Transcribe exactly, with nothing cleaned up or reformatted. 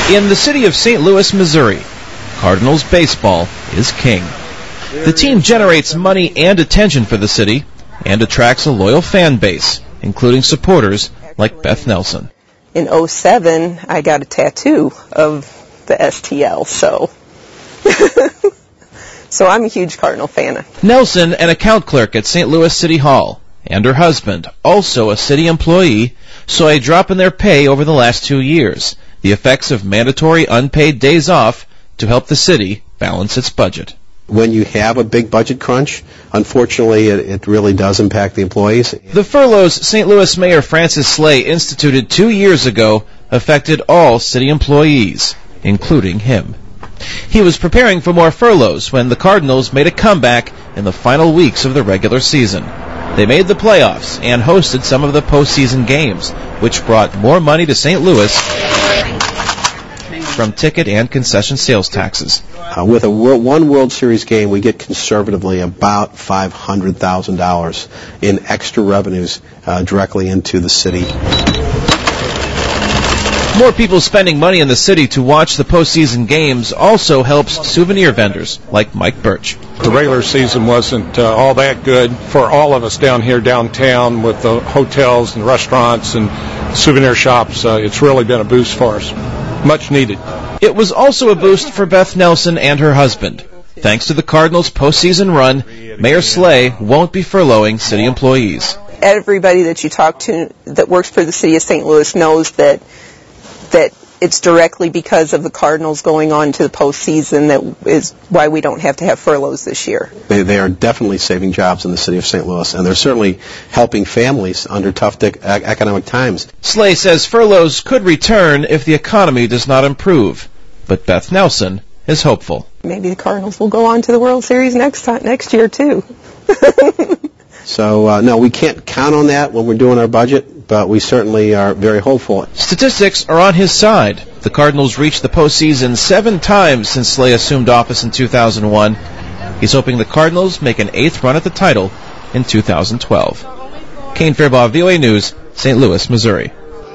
In the city of Saint Louis, Missouri, Cardinals baseball is king. The team generates money and attention for the city and attracts a loyal fan base, including supporters like Beth Nelson. In oh seven, I got a tattoo of the S T L, so so I'm a huge Cardinal fan. Nelson, an account clerk at Saint Louis City Hall, and her husband, also a city employee, saw a drop in their pay over the last two years, the effects of mandatory unpaid days off to help the city balance its budget. When you have a big budget crunch, unfortunately, it, it really does impact the employees. The furloughs Saint Louis Mayor Francis Slay instituted two years ago affected all city employees, including him. He was preparing for more furloughs when the Cardinals made a comeback in the final weeks of the regular season. They made the playoffs and hosted some of the postseason games, which brought more money to Saint Louis from ticket and concession sales taxes. Uh, with a world, one World Series game, we get conservatively about five hundred thousand dollars in extra revenues uh, directly into the city. More people spending money in the city to watch the postseason games also helps souvenir vendors like Mike Birch. The regular season wasn't uh, all that good for all of us down here downtown with the hotels and restaurants and souvenir shops. Uh, it's really been a boost for us. Much needed. It was also a boost for Beth Nelson and her husband. Thanks to the Cardinals' postseason run, Mayor Slay won't be furloughing city employees. Everybody that you talk to that works for the city of Saint Louis knows that that it's directly because of the Cardinals going on to the postseason that is why we don't have to have furloughs this year. They, they are definitely saving jobs in the city of Saint Louis, and they're certainly helping families under tough de- economic times. Slay says furloughs could return if the economy does not improve, but Beth Nelson is hopeful. Maybe the Cardinals will go on to the World Series next time, next year too. So, uh, no, we can't count on that when we're doing our budget, but we certainly are very hopeful. Statistics are on his side. The Cardinals reached the postseason seven times since Slay assumed office in two thousand one. He's hoping the Cardinals make an eighth run at the title in two thousand twelve. Kane Fairbaugh, V O A News, Saint Louis, Missouri.